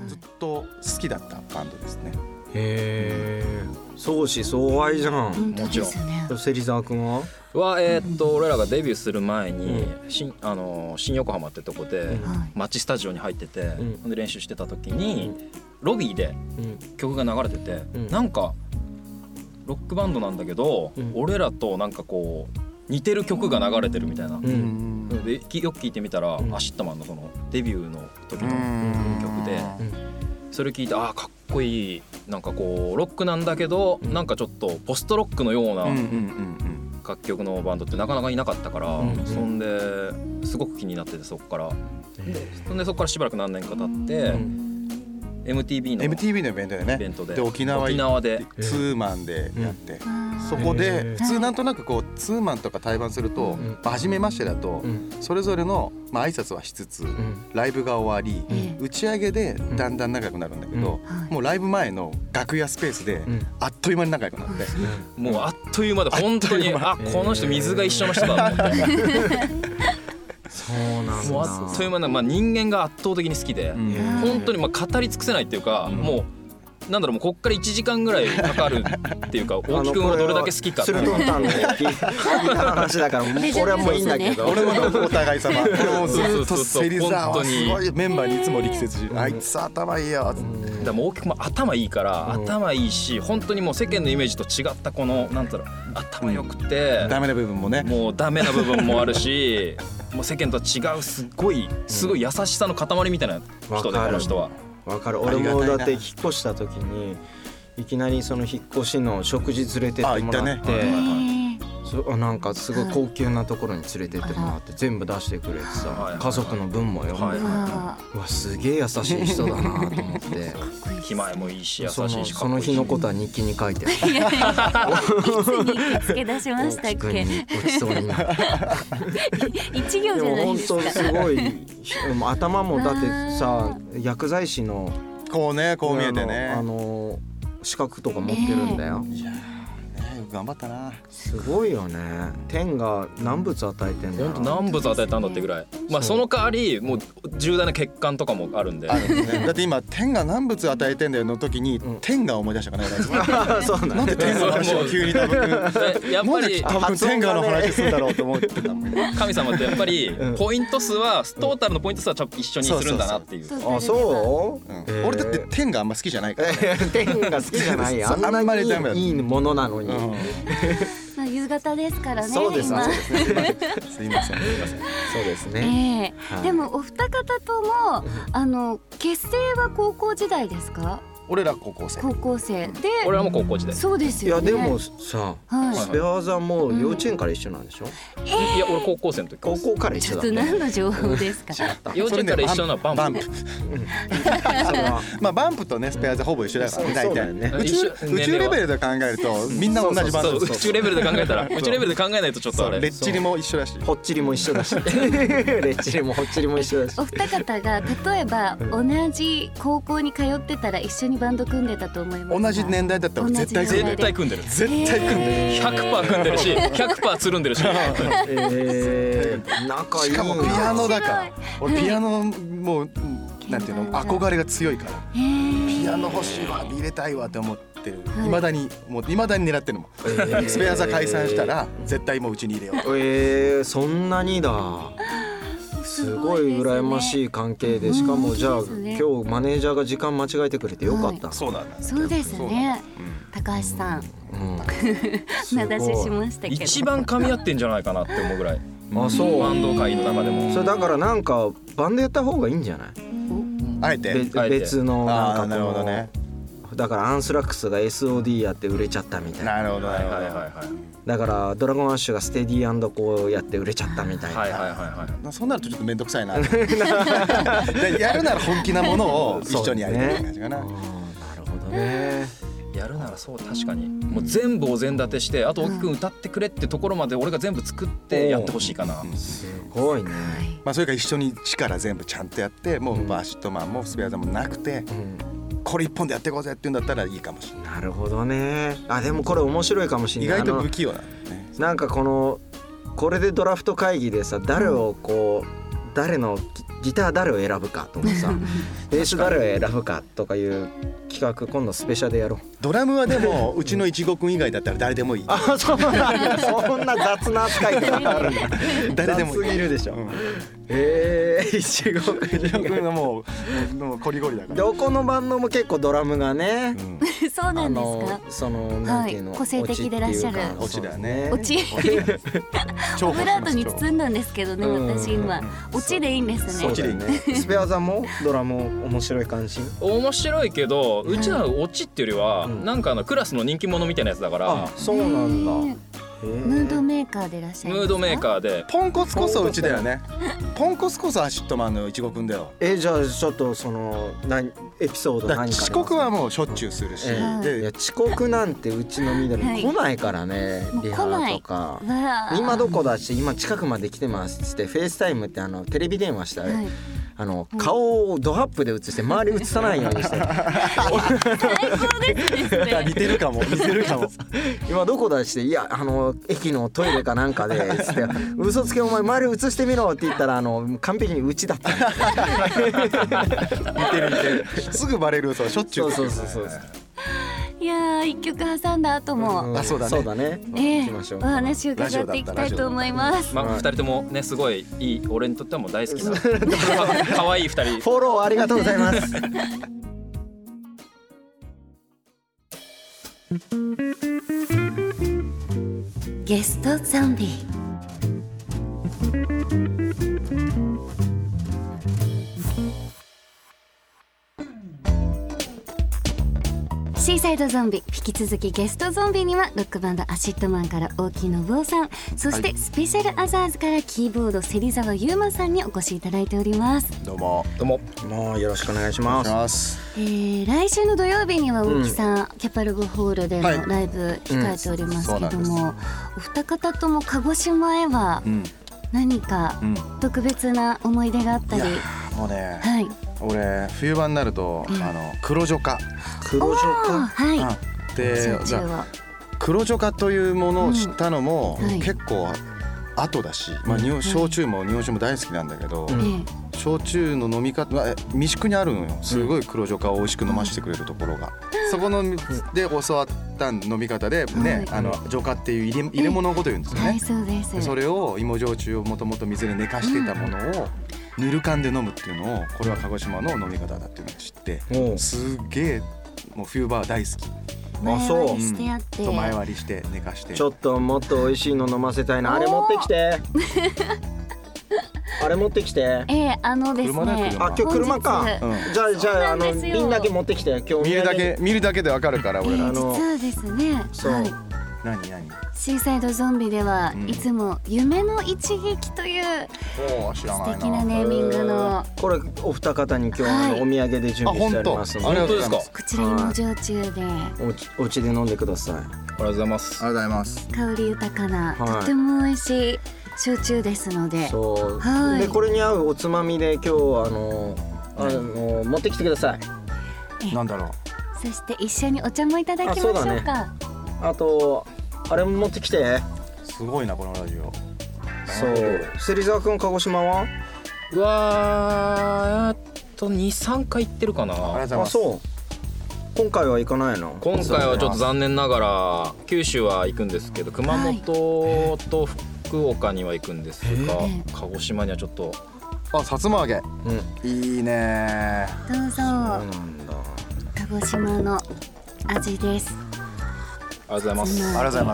ずっと好きだったバンドですね。 へー、相思相愛じゃん。 本当ですね。 芹沢くんは俺らがデビューする前に、新横浜ってとこで街スタジオに入ってて、で練習してた時にロビーで曲が流れてて、なんかロックバンドなんだけど、俺らとなんかこう似てる曲が流れてるみたいな、でよく聞いてみたら、アシットマンのそのデビューの時の曲で、それ聞いてかっこいい、なんかこうロックなんだけど、なんかちょっとポストロックのような楽曲のバンドってなかなかいなかったから、そんですごく気になってて、そこからしばらく何年か経って、MTV のイベントでね、で沖縄でツーマンでやって、そこで普通なんとなくこうツーマンとか対バンすると、初めましてだとそれぞれの挨拶はしつつ、ライブが終わり打ち上げでだんだん仲良くなるんだけど、もうライブ前の楽屋スペースであっという間に仲良くなって、 もうあっという間で本当にこの人水が一緒の人だと思って。 そうなんだ。 もうあっという間な、人間が圧倒的に好きで、本当に語り尽くせないっていうか、もうなんだろう、もうこっから1時間ぐらいかかるっていうか、大木くんをどれだけ好きかっていう鶴とんの話だから俺はもういいんだけど、 俺もお互い様、俺もずっと芹沢はすごいメンバーにいつも力説し、あいつ頭いいよ。 でも大木くんも頭いいから、頭いいし、本当にもう世間のイメージと違ったこのなんだろう、頭良くてダメな部分もね、 もうダメな部分もあるしもう世間とは違うすごい優しさの塊みたいな人で、この人は。 わかる。俺もだって引っ越した時にいきなりその引っ越しの食事連れてってもらって、なんかすごい高級なところに連れてってもらって全部出してくれてさ、家族の分もよ、うわすげえ優しい人だなと思って気前もいいし優しいし、 その日のことは日記に書いてある。 いつ日記つけ出しましたっけ。 ごちそうになって一行じゃないですか。 本当すごい頭もだってさ、薬剤師のこうね、こう見えてね、 資格とか持ってるんだよ。 いや頑張ったな。 すごいよね。天が何物与えてんだろう。 本当何物与えたんだってぐらい。その代わりもう重大な欠陥とかもあるんで。 だって今天が何物与えてんだよの時に天が思い出したからね。 そうなんで天がの話を急に多分やっぱり天がの話するんだろうと思ってたもん。 神様ってやっぱりポイント数はトータルのポイント数は一緒にするんだなっていう。 あ、そう？ 俺だって天があんま好きじゃないから。 天が好きじゃない。あんなにいいものなのに。 夕方ですからね。 そうです。 今すいません。 そうですね。 でもお二方とも結成は高校時代ですか？ 俺ら高校生で、 俺はもう高校時代。 そうですよね。 いやでもさ、スペアーザも幼稚園から一緒なんでしょ？ いや俺高校生の時。 高校から一緒だ。 ちょっと何の情報ですか？ 幼稚園から一緒なバンプ。 まあバンプとねスペアーザほぼ一緒だからね、大体ね。宇宙レベルで考えるとみんな同じバンド。 宇宙レベルで考えたら、宇宙レベルで考えないとちょっとあれ。 レッチリも一緒だし、 ホッチリも一緒だし、レッチリもホッチリも一緒だし。 お二方が例えば同じ高校に通ってたら一緒にバンド組んでたと思いますか？ 同じ年代だったら絶対組んでる。 絶対組んでる。 100% 組んでるし、100% つるんでるし。 仲いい。 しかもピアノだから。俺ピアノもうなんていうの、憧れが強いから。ピアノ欲しいわ、入れたいわって思ってる。未だに狙ってるもん。スペアーザ解散したら絶対もううちに入れよう。 そんなにだ。すごい羨ましい関係で、しかもじゃあ今日マネージャーが時間間違えてくれてよかった。 そうなんだ。 そうですね。高橋さん、名指ししましたけど一番噛み合ってんじゃないかなって思うぐらい。 あ、そう。 バンド界の中でも。 それだからなんかバンドやった方がいいんじゃない？ あえて別のなんかなるほどね。 だからアンスラックスが SOD やって売れちゃったみたいな。 なるほど。 だからドラゴンアッシュがステディ&こうやって売れちゃったみたいな。 そうなるとちょっと面倒くさいな。やるなら本気なものを一緒にやりたい感じかな。 なるほどね。 やるならそう、確かにもう全部お膳立てして、あと大木くん歌ってくれってところまで俺が全部作ってやってほしいかな。 すごいね。 それから一緒に力全部ちゃんとやって、もうバーシットマンもスペアーザもなくて、これ一本でやっていこうぜって言うんだったらいいかもしれない。 なるほどね。でもこれ面白いかもしれない。 意外と不器用なんだね。 なんかこれでドラフト会議でさ、誰のギター誰を選ぶかとかさベース誰を選ぶかとかいう企画今度スペシャルでやろう。 ドラムはでもうちのいちごくん以外だったら誰でもいい。 あ、そうなんだ。そんな雑な扱いがあるんだ。 誰でもいい。 雑すぎるでしょ。いちごくんがもうコリゴリだから。 どこのバンドも結構ドラムがね、 そうなんですか。 そのなんていうの、 個性的でいらっしゃる。 オチだよね。 オチ。オブラートに包んだんですけどね、私今オチでいいんですね。 オチでいいね。スペアさんもドラム面白い感じ？ 面白いけど、うちはオチっていうよりはなんかクラスの人気者みたいなやつだから。 そうなんだ。 ムードメーカーでいらっしゃる。 ムードメーカーで。 ポンコツこそうちだよね。ポンコツこそアシットマンのいちごくんだよ。 じゃあちょっとそのエピソード何か。 遅刻はもうしょっちゅうするし。 いや遅刻なんてうちの緑来ないからね。リハとか。今どこだし今近くまで来てますってフェイスタイムってテレビ電話したら。顔をドアップで映して周り映さないようにして似てるかも今どこだしていや駅のトイレかなんかでつって嘘つけお前周り映してみろって言ったら完璧にうちだった似てるすぐバレる嘘はしょっちゅう。 そういや一曲挟んだ後もそうだねお話を伺っていきたいと思います。 2人ともねすごいいい、俺にとってはもう大好きな可愛い2人。 フォローありがとうございますゲストゾンビ。シーサイドゾンビ、引き続きゲストゾンビにはロックバンドアシットマンから大木信夫さん、そしてスペシャルアザーズからキーボード芹沢優馬さんにお越しいただいております。 どうももうよろしくお願いします。 来週の土曜日には大木さん、キャパルゴホールでのライブ控えておりますけども、お二方とも鹿児島へは何か特別な思い出があったり。 もうね、俺冬場になると黒ジョカで黒ジョカというものを知ったのも結構後だし、焼酎も日本酒も大好きなんだけど、焼酎の飲み方三宿にあるのよ。すごい黒ジョカを美味しく飲ませてくれるところが、そこので教わった飲み方でね、ジョカっていう入れ物のこと言うんですよね。それを芋焼酎をもともと水で寝かしてたものをぬる燗で飲むっていうのを、これは鹿児島の飲み方だっていうのを知って、すげえもう冬場は大好き。前割りして寝かして、 ちょっともっと美味しいの飲ませたいな。あれ持ってきてあれ持ってきて。 ですね。 今日車か。じゃあ瓶だけ持ってきて。今日見るだけでわかるから俺ら。 実はですね。 何シーサイドゾンビではいつも夢の一撃という素敵なネーミングの、 これお二方に今日お土産で準備してありますので。 本当ですか。 こちら芋焼酎でお家で飲んでください。 ありがとうございます。 香り豊かなとても美味しい焼酎ですので、 でこれに合うおつまみで今日持ってきてください。 なんだろう。 そして一緒にお茶もいただきましょうか。 あとあれも持ってきて。 すごいなこのラジオ。 芹沢くん鹿児島は 2,3 回行ってるかな。 今回は行かないの？ 今回はちょっと残念ながら九州は行くんですけど、熊本と福岡には行くんですが、鹿児島にはちょっと。 さつま揚げ、いいね。 どうぞ。鹿児島の味です。 ありがとうございます。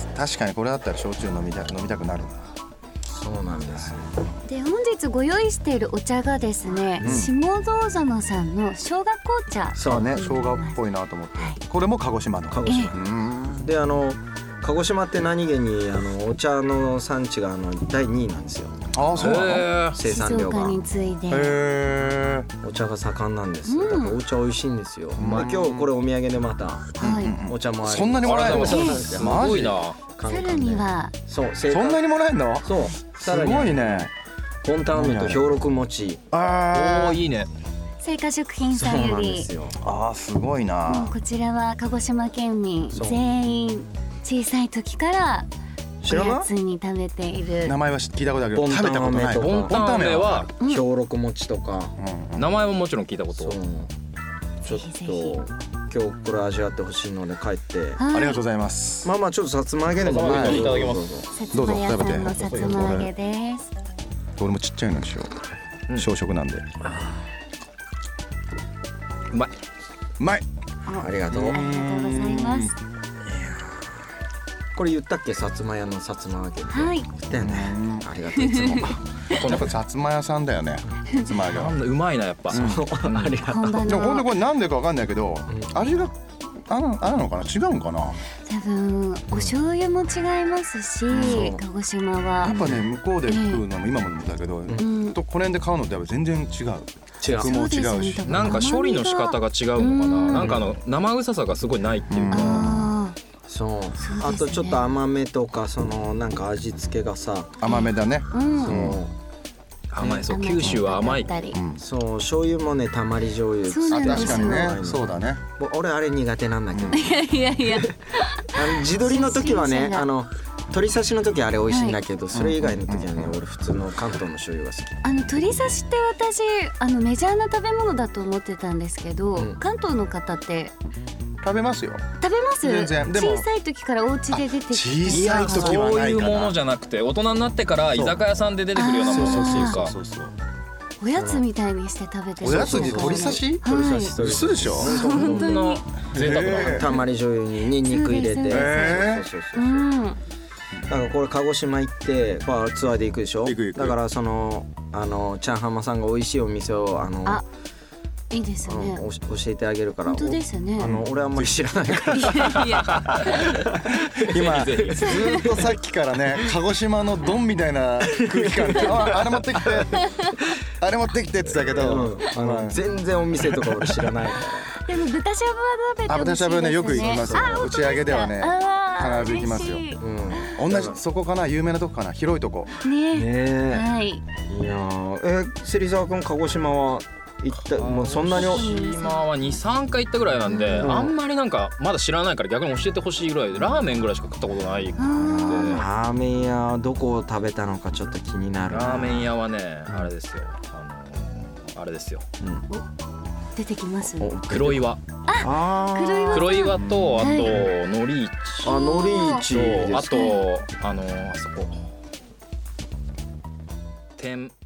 確かにこれだったら焼酎飲みたくなるな。 そうなんです。 で本日ご用意しているお茶がですね、下道園さんの生姜紅茶。 そうね、生姜っぽいなと思って。これも鹿児島の。 鹿児島。で鹿児島って何気にお茶の産地が第2位なんですよ。 そうなの？ 生産量が。静岡に次いで。 お茶が盛んなんです。だからお茶美味しいんですよ。今日これお土産でまたお茶もある。 そんなにもらえるの？ すごいな。 さらにはそんなにもらえるの？ そう。 すごいね。 ポンタン飴と兵六餅。 いいね。 製菓食品さんより。 すごいな。 こちらは鹿児島県民全員小さい時からやつに食べている。 名前は聞いたことあるけど食べたことない。 ボンタン飴は兵六餅とか、 名前ももちろん聞いたこと。 ちょっと今日これ味わってほしいので帰って。 ありがとうございます。 まあちょっとさつま揚げでもいただきます。 どうぞ食べて。さつま揚げです。 俺もちっちゃいのにしよう。小食なんで。 うまい。 うまい。 ありがとう。 ありがとうございます。 これ言ったっけ、薩摩屋のさつま揚げ。 はい。 言ったよね。ありがとういつも。 やっぱ薩摩屋さんだよね。薩摩揚げは。 うまいなやっぱ。 ありがとう。 でもほんでこれなんでかわかんないけど、味があるのかな、違うんかな。 多分お醤油も違いますし、鹿児島は。 やっぱね向こうで食うのも今もだけど、とこの辺で買うのって全然違う。具も違うし、 なんか処理の仕方が違うのかな。なんか生臭さがすごいないっていうか。 そう。あとちょっと甘めとかそのなんか味付けがさ甘めだね。 そう。 甘い。そう、九州は甘い。 そう、醤油もねたまり醤油。 確かにね。そうだね。 俺あれ苦手なんだけど。 いやいや。 地鶏の時はね鶏刺しの時あれ美味しいんだけど、それ以外の時はね俺普通の関東の醤油が好き。 鶏刺しって私メジャーな食べ物だと思ってたんですけど、関東の方って食べますよ。 食べます。 全然。でも小さい時からお家で出てきて。 小さい時はないかな。 そういうものじゃなくて大人になってから居酒屋さんで出てくるようなものっていうか。 おやつみたいにして食べてる。 おやつに鶏刺し？嘘でしょ？ 本当に。 贅沢な。 たまり醤油にニンニク入れて。だからこれ鹿児島行ってツアーで行くでしょ。だからそのチャンハマさんが美味しいお店をいいですね。 教えてあげるから。 本当ですね。 俺あんまり知らないから。 今ずっとさっきからね鹿児島のドンみたいな空気感であれ持ってきてあれ持ってきてって言ったけど、 全然お店とか俺知らないから。 でも豚しゃぶは食べてほしいですね。 豚しゃぶねよく行きますよ。打ち上げではね必ず行きますよ。同じそこかな、有名なとこかな、広いとこ。 ね。はい。 いや芹沢君鹿児島は行ったもうそんなに。 今は 2,3 回行ったぐらいなんで、あんまりなんかまだ知らないから逆に教えてほしいぐらいで、ラーメンぐらいしか食ったことないんで。 ラーメン屋どこを食べたのかちょっと気になる。 ラーメン屋はねあれですよ、あれですよ、 出てきます。 黒岩。黒岩とあとのり市。 のり市とあとあそこ